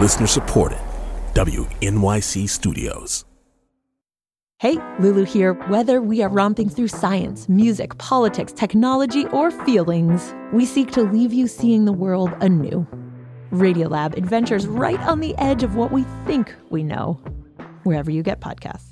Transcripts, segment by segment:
Listener supported. WNYC Studios. Hey, Lulu here. Whether we are romping through science, music, politics, technology, or feelings, we seek to leave you seeing the world anew. Radiolab adventures right on the edge of what we think we know, wherever you get podcasts.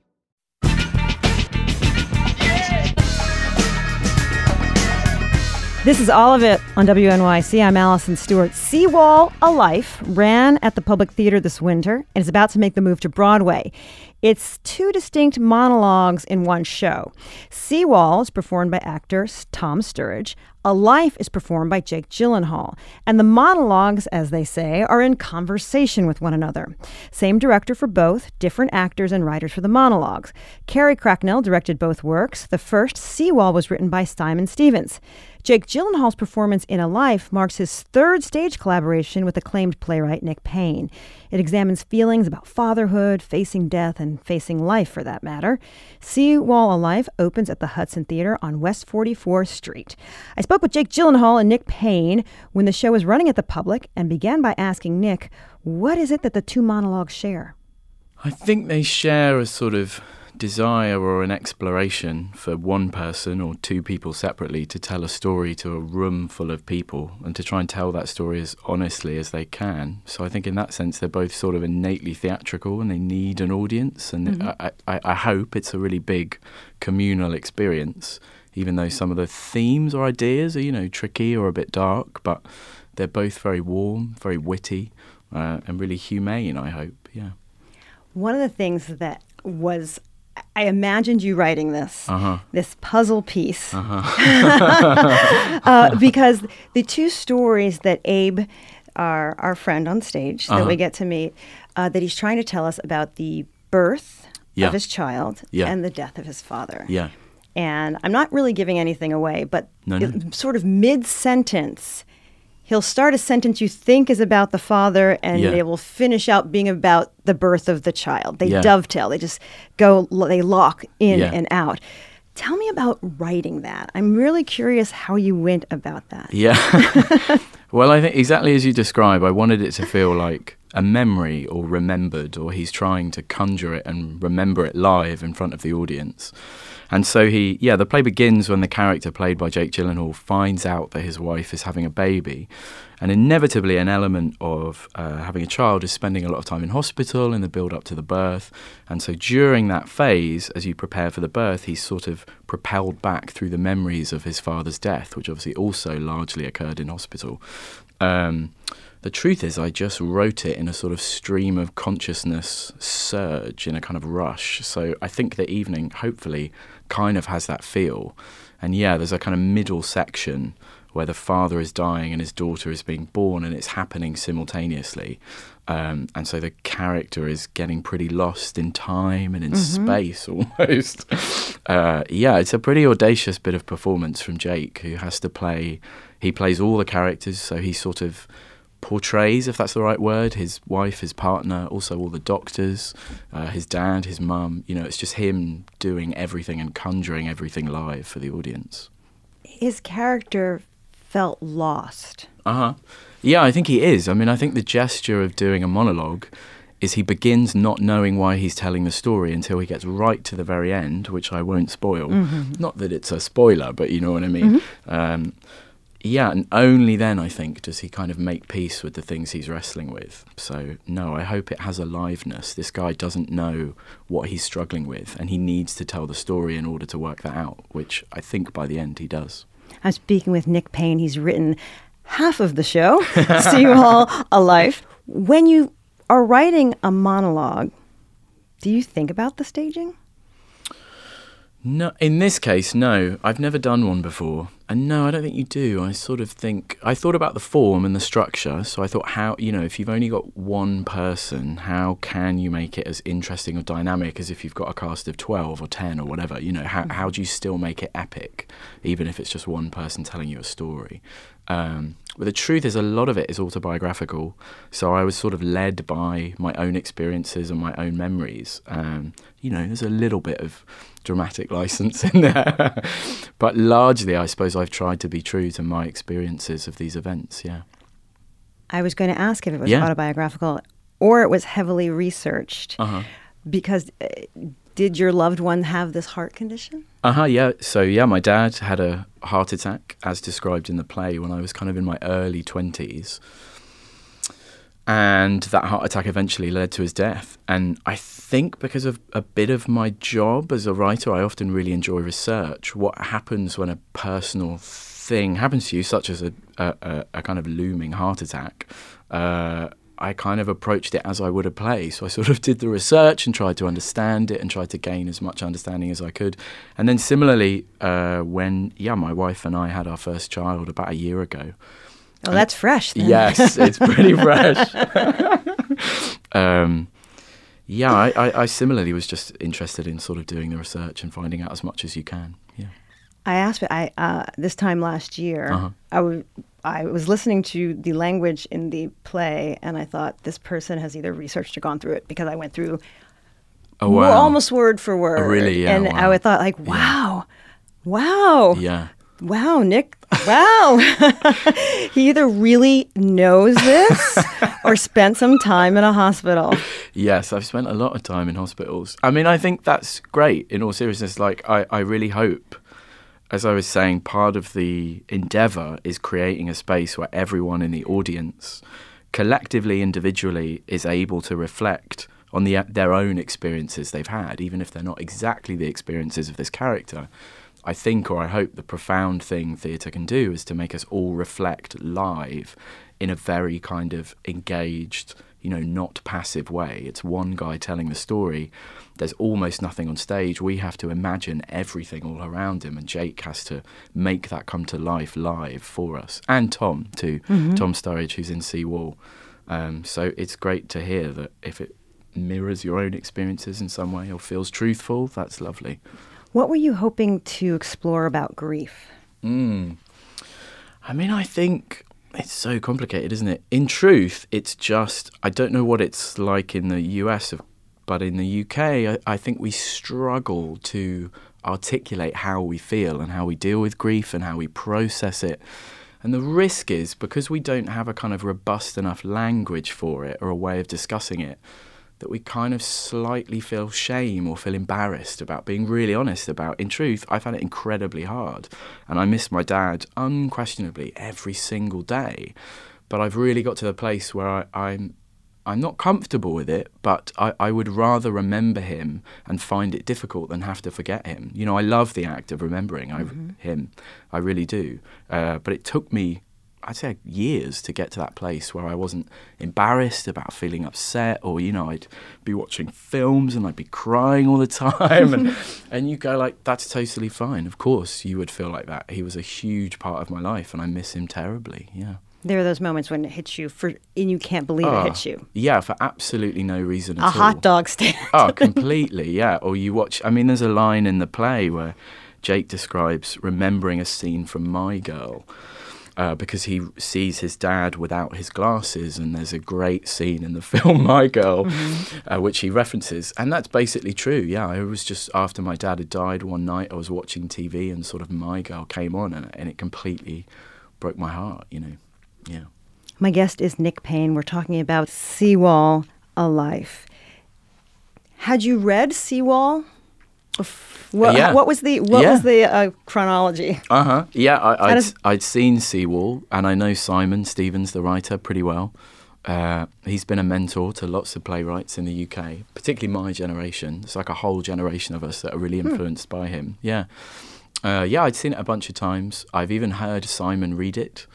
This is All of It on WNYC. I'm Allison Stewart. Seawall, A Life ran at the Public Theater this winter and is about to make the move to Broadway. It's two distinct monologues in one show. Seawall is performed by actor Tom Sturridge. A Life is performed by Jake Gyllenhaal. And the monologues, as they say, are in conversation with one another. Same director for both, different actors and writers for the monologues. Carrie Cracknell directed both works. The first, Seawall, was written by Simon Stevens. Jake Gyllenhaal's performance in A Life marks his third stage collaboration with acclaimed playwright Nick Payne. It examines feelings about fatherhood, facing death, and facing life, for that matter. Seawall, A Life opens at the Hudson Theater on West 44th Street. I spoke with Jake Gyllenhaal and Nick Payne when the show was running at the Public and began by asking Nick, what is it that the two monologues share? I think they share a sort of desire or an exploration for one person or two people separately to tell a story to a room full of people and to try and tell that story as honestly as they can. So I think in that sense they're both sort of innately theatrical and they need an audience, and I hope it's a really big communal experience, even though some of the themes or ideas are, tricky or a bit dark, but they're both very warm, very witty, and really humane, I hope, yeah. One of the things that was, I imagined you writing this puzzle piece, because the two stories that Abe, our friend on stage, that we get to meet, that he's trying to tell us about the birth of his child and the death of his father. Yeah. And I'm not really giving anything away, but sort of mid-sentence, he'll start a sentence you think is about the father, and it will finish out being about the birth of the child. They dovetail. They just they lock in and out. Tell me about writing that. I'm really curious how you went about that. Yeah. Well, I think exactly as you describe, I wanted it to feel like a memory or remembered, or he's trying to conjure it and remember it live in front of the audience. And so the play begins when the character played by Jake Gyllenhaal finds out that his wife is having a baby. And inevitably an element of having a child is spending a lot of time in hospital in the build-up to the birth. And so during that phase, as you prepare for the birth, he's sort of propelled back through the memories of his father's death, which obviously also largely occurred in hospital. The truth is I just wrote it in a sort of stream of consciousness surge, in a kind of rush. So I think the evening, hopefully, kind of has that feel. And there's a kind of middle section where the father is dying and his daughter is being born, and it's happening simultaneously. And so the character is getting pretty lost in time and in space almost. It's a pretty audacious bit of performance from Jake, who has to play. He plays all the characters, so he sort of portrays, if that's the right word, his wife, his partner, also all the doctors, his dad, his mum. It's just him doing everything and conjuring everything live for the audience. His character felt lost. Yeah, I think he is. I mean, I think the gesture of doing a monologue is he begins not knowing why he's telling the story until he gets right to the very end, which I won't spoil. Not that it's a spoiler, but you know what I mean. And only then, I think, does he kind of make peace with the things he's wrestling with. So, no, I hope it has aliveness. This guy doesn't know what he's struggling with, and he needs to tell the story in order to work that out, which I think by the end he does. I'm speaking with Nick Payne. He's written half of the show, Seawall, A Life. When you are writing a monologue, do you think about the staging? No, in this case, no. I've never done one before. And no, I don't think you do. I thought about the form and the structure. So I thought if you've only got one person, how can you make it as interesting or dynamic as if you've got a cast of 12 or 10 or whatever? How do you still make it epic, even if it's just one person telling you a story? But the truth is a lot of it is autobiographical. So I was sort of led by my own experiences and my own memories. There's a little bit of dramatic license in there. But largely, I suppose I've tried to be true to my experiences of these events, yeah. I was going to ask if it was Yeah. autobiographical or it was heavily researched. Because did your loved one have this heart condition? Yeah. So, yeah, my dad had a heart attack, as described in the play, when I was kind of in my early 20s. And that heart attack eventually led to his death. And I think because of a bit of my job as a writer, I often really enjoy research. What happens when a personal thing happens to you, such as a kind of looming heart attack, I kind of approached it as I would a play. So I sort of did the research and tried to understand it and tried to gain as much understanding as I could. And then similarly, when my wife and I had our first child about a year ago. Oh, that's fresh then. Yes, it's pretty fresh. I similarly was just interested in sort of doing the research and finding out as much as you can. Yeah. I asked this time last year, I was listening to the language in the play, and I thought this person has either researched or gone through it, because I went through almost word for word. Oh, really? Yeah, and wow. I thought, like, wow. Yeah. Wow, Nick. Wow. He either really knows this or spent some time in a hospital. Yes, I've spent a lot of time in hospitals. I mean, I think that's great. In all seriousness, like, I really hope, as I was saying, part of the endeavour is creating a space where everyone in the audience, collectively, individually, is able to reflect on their own experiences they've had, even if they're not exactly the experiences of this character. I think, or I hope, the profound thing theatre can do is to make us all reflect live in a very kind of engaged, not passive way. It's one guy telling the story. There's almost nothing on stage. We have to imagine everything all around him, and Jake has to make that come to life live for us. And Tom, too. Mm-hmm. Tom Sturridge, who's in Seawall. So it's great to hear that if it mirrors your own experiences in some way or feels truthful, that's lovely. What were you hoping to explore about grief? I mean, I think it's so complicated, isn't it? In truth, it's just, I don't know what it's like in the US, but in the UK, I think we struggle to articulate how we feel and how we deal with grief and how we process it. And the risk is, because we don't have a kind of robust enough language for it or a way of discussing it, that we kind of slightly feel shame or feel embarrassed about being really honest about. In truth, I found it incredibly hard. And I miss my dad unquestionably every single day. But I've really got to the place where I'm not comfortable with it, but I would rather remember him and find it difficult than have to forget him. I love the act of remembering him. I really do. But it took me, I'd say, years to get to that place where I wasn't embarrassed about feeling upset, or, I'd be watching films and I'd be crying all the time. And you go like, that's totally fine. Of course you would feel like that. He was a huge part of my life and I miss him terribly. Yeah. There are those moments when it hits you and you can't believe it hits you. Yeah, for absolutely no reason at all. A hot dog stand. Oh, completely, yeah. Or you watch, there's a line in the play where Jake describes remembering a scene from My Girl, because he sees his dad without his glasses, and there's a great scene in the film My Girl, which he references, and that's basically true. Yeah, it was just after my dad had died one night, I was watching TV and sort of My Girl came on, and it completely broke my heart, Yeah. My guest is Nick Payne. We're talking about Seawall, A Life. Had you read Seawall? What was the chronology? Yeah, I'd seen Seawall, and I know Simon Stevens, the writer, pretty well. He's been a mentor to lots of playwrights in the UK, particularly my generation. It's like a whole generation of us that are really influenced by him. Yeah. I'd seen it a bunch of times. I've even heard Simon read it.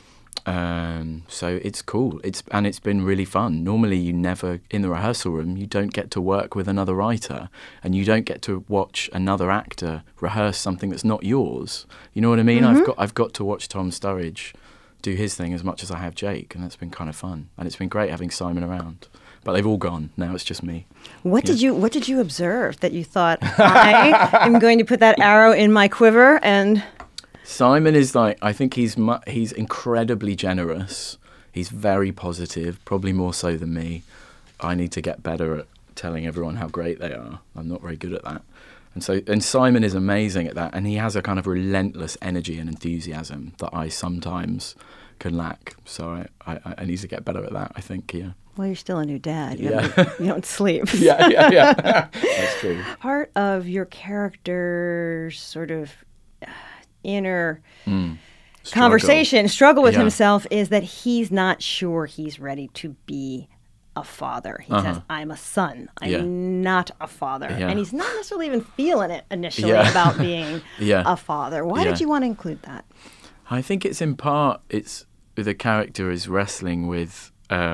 So it's cool. It's been really fun. Normally you never, in the rehearsal room, you don't get to work with another writer, and you don't get to watch another actor rehearse something that's not yours. You know what I mean? I've got to watch Tom Sturridge do his thing as much as I have Jake, and that's been kind of fun. And it's been great having Simon around. But they've all gone. Now it's just me. What did you observe that you thought, I am going to put that arrow in my quiver? And Simon is like, I think he's incredibly generous. He's very positive, probably more so than me. I need to get better at telling everyone how great they are. I'm not very good at that. And Simon is amazing at that, and he has a kind of relentless energy and enthusiasm that I sometimes can lack. So I need to get better at that, I think, yeah. Well, you're still a new dad. You don't sleep. Yeah. That's true. Part of your character's sort of inner struggle with himself is that he's not sure he's ready to be a father. He says, I'm a son. I'm not a father. Yeah. And he's not necessarily even feeling it initially about being a father. Why did you want to include that? I think it's in part, the character is wrestling with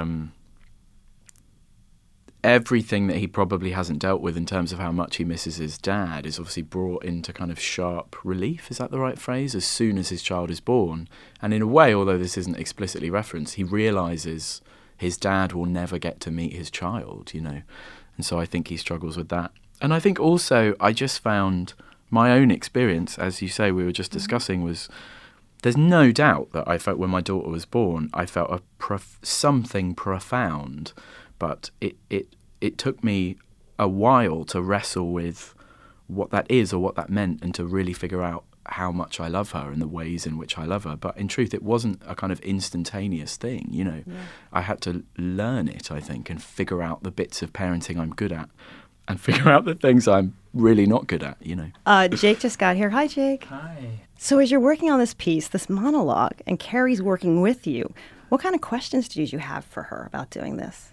everything that he probably hasn't dealt with in terms of how much he misses his dad is obviously brought into kind of sharp relief, is that the right phrase, as soon as his child is born. And in a way, although this isn't explicitly referenced, he realises his dad will never get to meet his child, you know. And so I think he struggles with that. And I think also I just found my own experience, as you say, we were just discussing, was there's no doubt that I felt when my daughter was born, I felt something profound. But it took me a while to wrestle with what that is or what that meant and to really figure out how much I love her and the ways in which I love her. But in truth, it wasn't a kind of instantaneous thing, you know. Yeah. I had to learn it, I think, and figure out the bits of parenting I'm good at and figure out the things I'm really not good at, you know. Jake just got here. Hi, Jake. Hi. So as you're working on this piece, this monologue, and Carrie's working with you, what kind of questions did you have for her about doing this?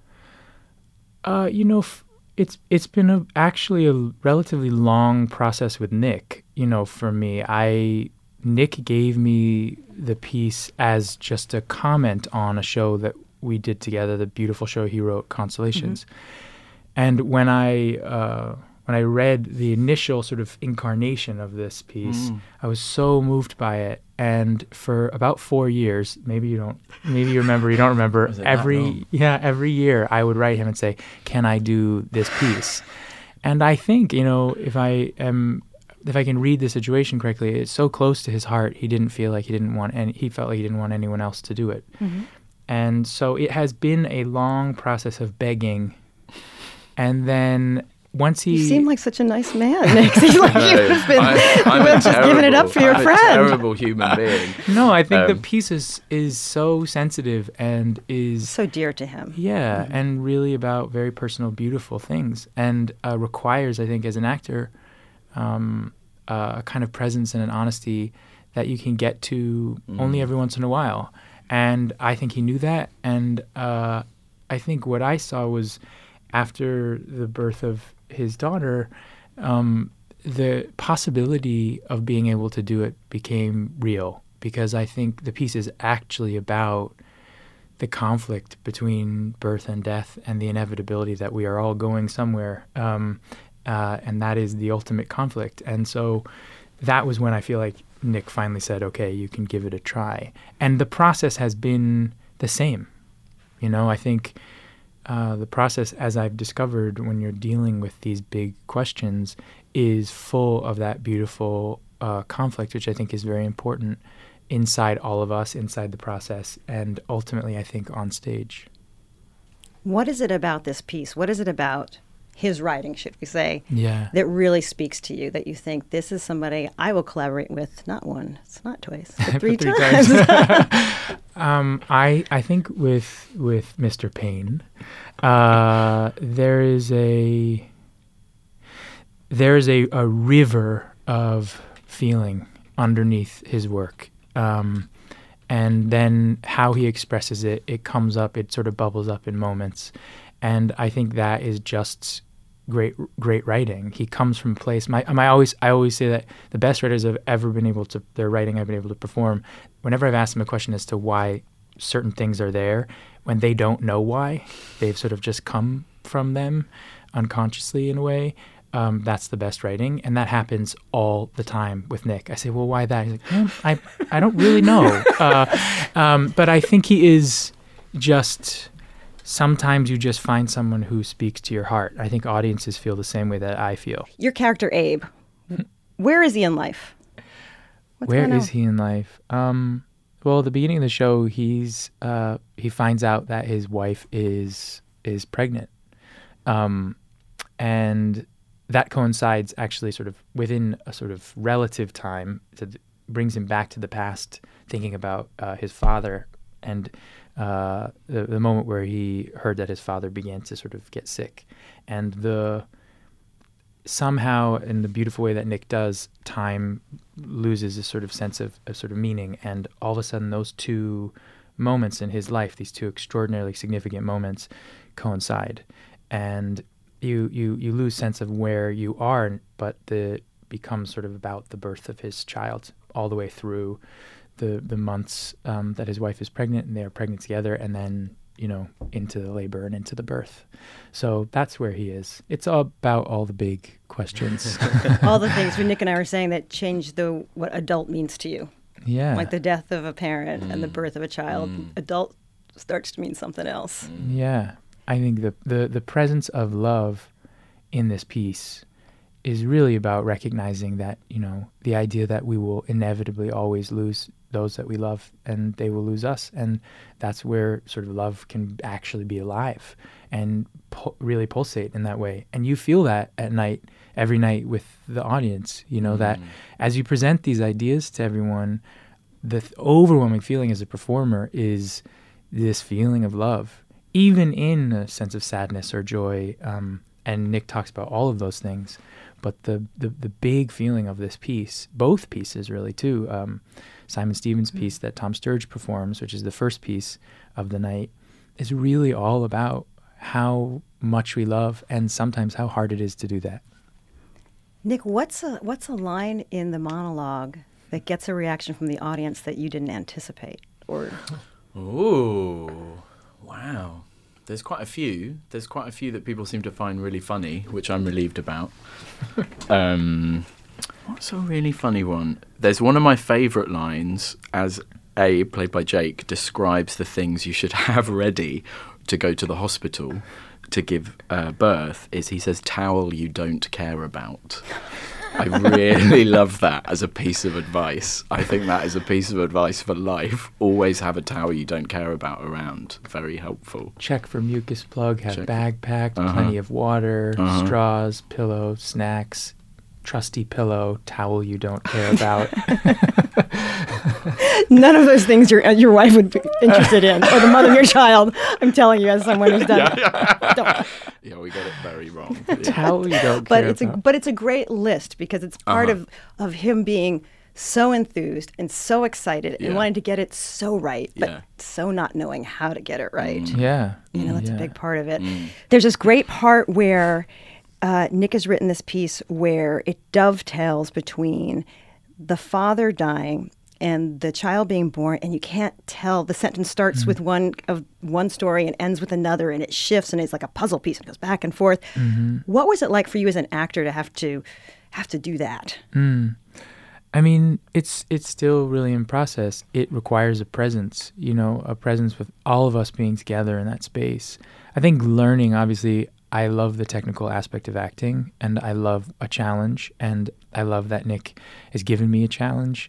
It's been actually a relatively long process with Nick. You know, for me, Nick gave me the piece as just a comment on a show that we did together, the beautiful show he wrote, Constellations. Mm-hmm. And when I read the initial sort of incarnation of this piece, I was so moved by it. And for about 4 years, maybe you remember, you don't remember, every year I would write him and say, can I do this piece? And I think, you know, if I can read the situation correctly, it's so close to his heart. He didn't feel like he felt like he didn't want anyone else to do it. Mm-hmm. And so it has been a long process of begging. And then once you seem like such a nice man, Nick. Seems like you've been just giving it up for your friend. I'm a terrible human being. No, I think the piece is so sensitive and is so dear to him. Yeah, and really about very personal, beautiful things, and requires, I think, as an actor, a kind of presence and an honesty that you can get to only every once in a while. And I think he knew that. And I think what I saw was after the birth of his daughter, the possibility of being able to do it became real, because I think the piece is actually about the conflict between birth and death and the inevitability that we are all going somewhere, and that is the ultimate conflict. And so that was when I feel like Nick finally said, okay, you can give it a try. And the process has been the same. You know, I think the process, as I've discovered, when you're dealing with these big questions, is full of that beautiful conflict, which I think is very important inside all of us, inside the process, and ultimately, I think, on stage. What is it about this piece? What is it about his writing, should we say, that really speaks to you, that you think this is somebody I will collaborate with, not once, not twice, but three times? I think with Mr. Payne, there is a river of feeling underneath his work, and then how he expresses it, it comes up, it sort of bubbles up in moments, and I think that is just great writing. He comes from a place. I always say that the best writers I've ever been able to, their writing I've been able to perform, whenever I've asked them a question as to why certain things are there, when they don't know why, they've sort of just come from them unconsciously in a way. That's the best writing, and that happens all the time with Nick. I say, well, why that? He's like, I don't really know, but I think he is just. Sometimes you just find someone who speaks to your heart. I think audiences feel the same way that I feel. Your character, Abe, where is he in life? Where is he in life? Well, at the beginning of the show, he finds out that his wife is pregnant, and that coincides actually sort of within a sort of relative time. brings him back to the past, thinking about his father and the moment where he heard that his father began to sort of get sick. And somehow, in the beautiful way that Nick does, time loses a sort of sense of meaning. And all of a sudden, those two moments in his life, these two extraordinarily significant moments, coincide. And you lose sense of where you are, but it becomes sort of about the birth of his child all the way through the months that his wife is pregnant, and they are pregnant together, and then into the labor and into the birth. So that's where he is. It's all about all the big questions. All the things Nick and I were saying that change what adult means to you. Yeah. Like the death of a parent and the birth of a child. Adult starts to mean something else. Yeah. I think the presence of love in this piece is really about recognizing that, the idea that we will inevitably always lose those that we love, and they will lose us. And that's where sort of love can actually be alive and really pulsate in that way. And you feel that at night, every night with the audience, that as you present these ideas to everyone, the overwhelming feeling as a performer is this feeling of love, even in a sense of sadness or joy. And Nick talks about all of those things. But the big feeling of this piece, both pieces really too, Simon Stevens' piece that Tom Sturge performs, which is the first piece of the night, is really all about how much we love and sometimes how hard it is to do that. Nick, what's a line in the monologue that gets a reaction from the audience that you didn't anticipate? Ooh, wow. There's quite a few. There's quite a few that people seem to find really funny, which I'm relieved about. What's a really funny one? There's one of my favourite lines, as played by Jake, describes the things you should have ready to go to the hospital to give birth, is he says, "Towel you don't care about." I really love that as a piece of advice. I think that is a piece of advice for life. Always have a towel you don't care about around. Very helpful. Check for mucus plug, have bag packed, plenty of water, straws, pillow, snacks, trusty pillow, towel you don't care about. None of those things your wife would be interested in, or the mother of your child. I'm telling you, as someone who's done it. Yeah, we got it very wrong. Towel you don't care about. But it's a great list because it's part of him being so enthused and so excited and wanting to get it so right, but so not knowing how to get it right. Yeah. That's a big part of it. There's this great part where Nick has written this piece where it dovetails between the father dying and the child being born, and you can't tell. The sentence starts with one story and ends with another, and it shifts, and it's like a puzzle piece and goes back and forth. What was it like for you as an actor to have to do that? I mean, it's still really in process. It requires a presence, a presence with all of us being together in that space. I think learning, obviously, I love the technical aspect of acting, and I love a challenge, and I love that Nick has given me a challenge.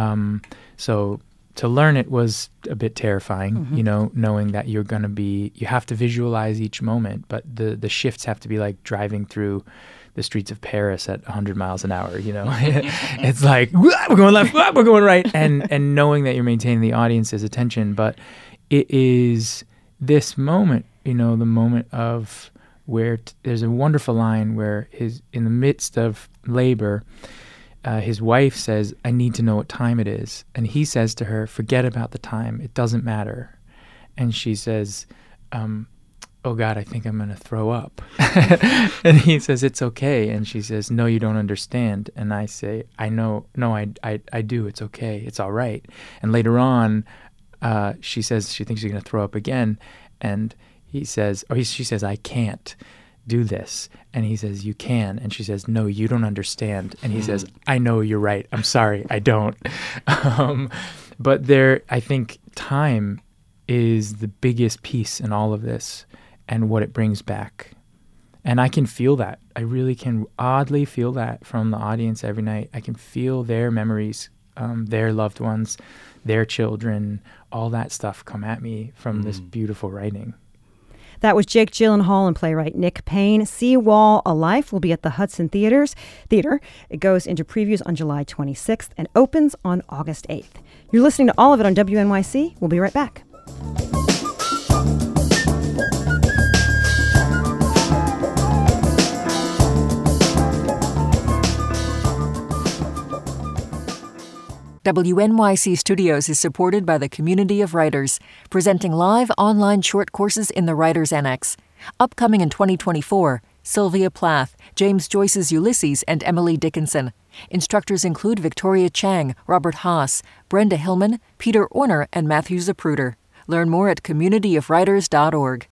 So to learn it was a bit terrifying, knowing that you have to visualize each moment, but the shifts have to be like driving through the streets of Paris at 100 miles an hour, It's like, we're going left, we're going right, and knowing that you're maintaining the audience's attention. But it is this moment, the moment of where there's a wonderful line where in the midst of labor, his wife says, "I need to know what time it is." And he says to her, "Forget about the time. It doesn't matter." And she says, "Oh God, I think I'm going to throw up." And he says, "It's okay." And she says, "No, you don't understand." And I say, "I know. No, I do. It's okay. It's all right." And later on, she says she thinks she's going to throw up again. And she says, "I can't do this." And he says, "You can." And she says, "No, you don't understand." And he says, "I know, you're right. I'm sorry, I don't." But I think time is the biggest piece in all of this and what it brings back. And I can feel that. I really can oddly feel that from the audience every night. I can feel their memories, their loved ones, their children, all that stuff come at me from this beautiful writing. That was Jake Gyllenhaal and playwright Nick Payne. Seawall A Life will be at the Hudson Theater. It goes into previews on July 26th and opens on August 8th. You're listening to all of it on WNYC. We'll be right back. WNYC Studios is supported by the Community of Writers, presenting live online short courses in the Writers Annex. Upcoming in 2024, Sylvia Plath, James Joyce's Ulysses, and Emily Dickinson. Instructors include Victoria Chang, Robert Haas, Brenda Hillman, Peter Orner, and Matthew Zapruder. Learn more at communityofwriters.org.